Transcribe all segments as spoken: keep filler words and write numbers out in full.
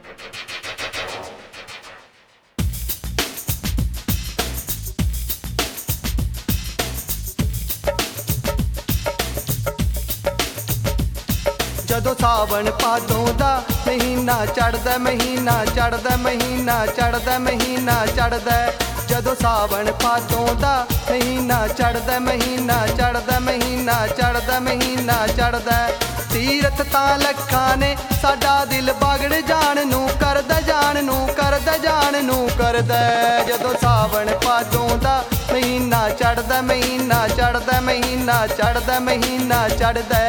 ਜਦੋਂ ਸਾਵਣ ਭਾਦੋਂ ਦਾ ਮਹੀਨਾ ਚੜ੍ਹਦਾ ਮਹੀਨਾ ਚੜ੍ਹਦਾ ਮਹੀਨਾ ਚੜ੍ਹਦਾ ਮਹੀਨਾ ਚੜ੍ਹਦਾ ਜਦੋਂ ਸਾਵਣ ਭਾਦੋਂ ਦਾ ਮਹੀਨਾ ਚੜ੍ਹਦਾ ਮਹੀਨਾ ਚੜ੍ਹਦਾ ਮਹੀਨਾ ਚੜ੍ਹਦਾ ਮਹੀਨਾ ਚੜ੍ਹਦਾ ਤੀਰਥ ਤਾਂ ਲੱਖਾਂ ਨੇ ਸਾਡਾ ਦਿਲ ਬਾਗੜ ਜਾਣ ਨੂੰ ਕਰਦਾ ਜਾਣ ਨੂੰ ਕਰਦਾ ਜਾਣ ਨੂੰ ਕਰਦਾ ਜਦੋਂ ਸਾਵਣ ਭਾਦੋਂ ਦਾ ਮਹੀਨਾ ਚੜ੍ਹਦਾ ਮਹੀਨਾ ਚੜ੍ਹਦਾ ਮਹੀਨਾ ਚੜ੍ਹਦਾ ਮਹੀਨਾ ਚੜ੍ਹਦਾ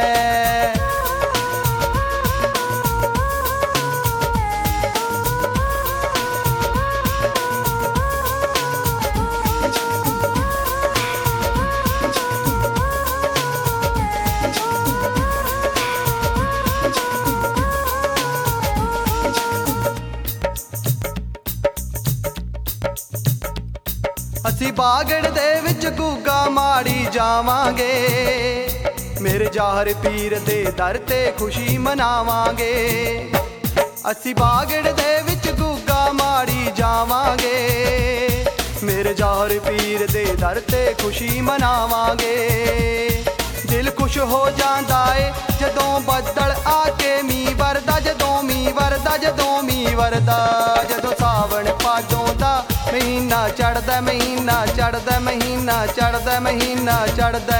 ਅਸੀਂ ਬਾਗੜ ਦੇ ਵਿੱਚ ਗੁੱਗਾ ਮਾੜੀ ਜਾਵਾਂਗੇ ਮੇਰੇ ਜ਼ਾਹਰ ਪੀਰ ਦੇ ਦਰ ਤੇ ਖੁਸ਼ੀ ਮਨਾਵਾਂਗੇ ਅਸੀਂ ਬਾਗੜ ਦੇ ਵਿੱਚ ਗੁੱਗਾ ਮਾੜੀ ਜਾਵਾਂਗੇ ਮੇਰੇ ਜ਼ਾਹਰ ਪੀਰ ਦੇ ਦਰ ਤੇ ਖੁਸ਼ੀ ਮਨਾਵਾਂਗੇ ਦਿਲ ਖੁਸ਼ ਹੋ ਜਾਂਦਾ ਏ ਜਦੋਂ ਬੱਦਲ ਆ ਕੇ ਮੀਂਹ ਵਰਦਾ ਜਦੋਂ ਮੀਂਹ ਵਰਦਾ ਜਦੋਂ ਮੀਂਹ ਵਰਦਾ ਜਦੋਂ ਸਾਵਣ ਭਾਦੋਂ ਦਾ ਮਹੀਨਾ ਚੜ੍ਹਦਾ ਮਹੀਨਾ ਚੜ੍ਹਦਾ ਮਹੀਨਾ ਚੜ੍ਹਦਾ ਮਹੀਨਾ ਚੜ੍ਹਦਾ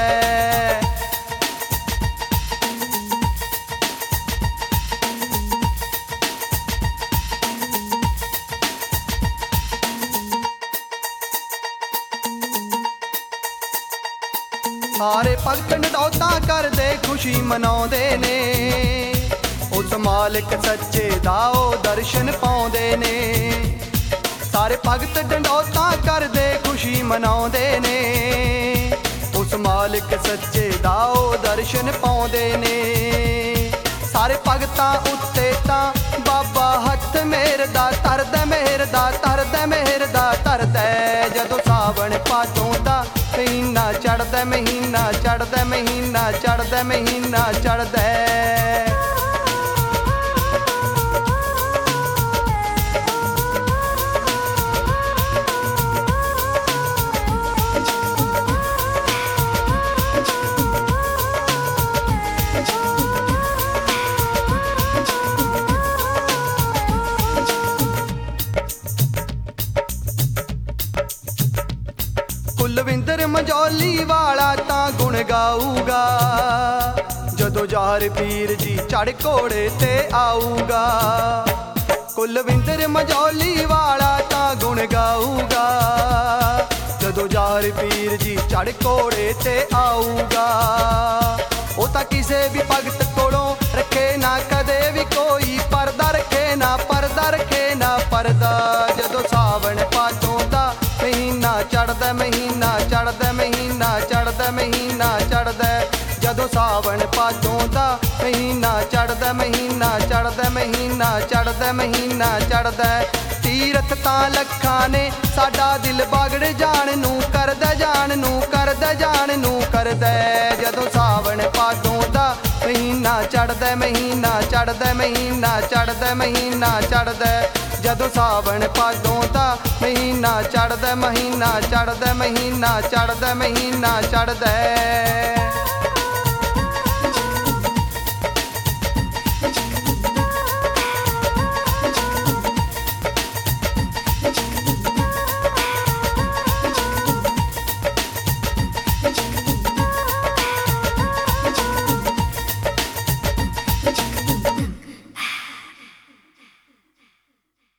ਸਾਰੇ ਭਗਤ ਨਡੌਤਾਂ ਕਰਦੇ ਖੁਸ਼ੀ ਮਨਾਉਂਦੇ ਨੇ ਉਸ ਮਾਲਕ ਸੱਚੇ ਦਾ ਉਹ ਦਰਸ਼ਨ ਪਾਉਂਦੇ ਨੇ ਸਾਰੇ ਭਗਤ ਡੰਡੌਤਾਂ ਕਰਦੇ ਖੁਸ਼ੀ ਮਨਾਉਂਦੇ ਨੇ ਉਸ ਮਾਲਕ ਸੱਚੇ ਦਾ ਉਹ ਦਰਸ਼ਨ ਪਾਉਂਦੇ ਨੇ ਸਾਰੇ ਭਗਤਾਂ ਉੱਤੇ ਤਾਂ ਬਾਬਾ ਹੱਥ ਮੇਰ ਦਾ ਤਰਦਾ ਮਿਹਰ ਦਾ ਤਰਦਾ ਮਿਹਰ ਦਾ ਤਰਦਾ ਜਦੋਂ ਸਾਵਣ ਭਾਦੋਂ ਦਾ ਮਹੀਨਾ ਚੜ੍ਹਦਾ ਮਹੀਨਾ ਚੜ੍ਹਦਾ ਮਹੀਨਾ ਚੜ੍ਹਦਾ ਮਹੀਨਾ ਚੜ੍ਹਦਾ ਕੁਲਵਿੰਦਰ ਮੰਜੌਲੀ ਵਾਲਾ ਤਾਂ ਗੁਣ ਗਾਊਗਾ ਜਦੋਂ ਜ਼ਾਹਰ ਪੀਰ ਜੀ ਚੜ੍ਹ ਘੋੜੇ ਤੇ ਆਊਗਾ ਕੁਲਵਿੰਦਰ ਮੰਜੌਲੀ ਵਾਲਾ ਤਾਂ ਗੁਣ ਗਾਊਗਾ ਜਦੋਂ ਜ਼ਾਹਰ ਪੀਰ ਜੀ ਚੜ੍ਹ ਘੋੜੇ ਤੇ ਆਊਗਾ ਉਹ ਤਾਂ ਕਿਸੇ ਵੀ ਭਗਤ ਕੋਲੋਂ ਰੱਖੇ ਨਾ ਕਦੇ ਵੀ ਕੋਈ ਪਰਦਾ ਰੱਖੇ ਨਾ ਪਰਦਾ ਰੱਖੇ ਨਾ ਪਰਦਾ ਜਦੋਂ ਸਾਵਣ ਭਾਦੋਂ ਦਾ ਮਹੀਨਾ ਚੜ੍ਹਦਾ ਮਹੀਨਾ ਚੜ੍ਹਦਾ ਮਹੀਨਾ ਚੜ੍ਹਦਾ ਮਹੀਨਾ ਚੜ੍ਹਦਾ ਜਦੋਂ ਸਾਵਣ ਭਾਦੋਂ ਦਾ ਮਹੀਨਾ ਚੜ੍ਹਦਾ ਮਹੀਨਾ ਚੜ੍ਹਦਾ ਮਹੀਨਾ ਚੜ੍ਹਦਾ ਮਹੀਨਾ ਚੜ੍ਹਦਾ ਤੀਰਥ ਤਾਂ ਲੱਖਾਂ ਨੇ ਸਾਡਾ ਦਿਲ ਬਾਗੜ ਜਾਣ ਨੂੰ ਕਰਦਾ ਜਾਣ ਨੂੰ ਕਰਦਾ ਜਾਣ ਨੂੰ ਕਰਦਾ ਜਦੋਂ ਸਾਵਣ ਭਾਦੋਂ ਦਾ ਮਹੀਨਾ ਚੜ੍ਹਦਾ ਮਹੀਨਾ ਚੜ੍ਹਦਾ ਮਹੀਨਾ ਚੜ੍ਹਦਾ ਮਹੀਨਾ ਚੜ੍ਹਦਾ ਜਦੋਂ ਸਾਵਣ ਭਾਦੋਂ ਦਾ ਮਹੀਨਾ ਚੜ੍ਹਦਾ ਮਹੀਨਾ ਚੜ੍ਹਦਾ ਮਹੀਨਾ ਚੜ੍ਹਦਾ ਮਹੀਨਾ ਚੜ੍ਹਦਾ